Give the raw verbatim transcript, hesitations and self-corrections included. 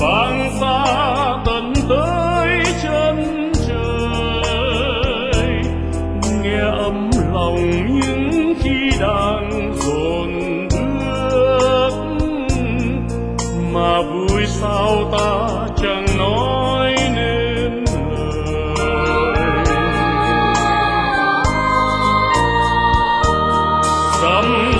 vang xa tận tới chân trời, nghe ấm lòng những khi đang dồn bước, mà vui sao ta chẳng nói nên lời. Dặm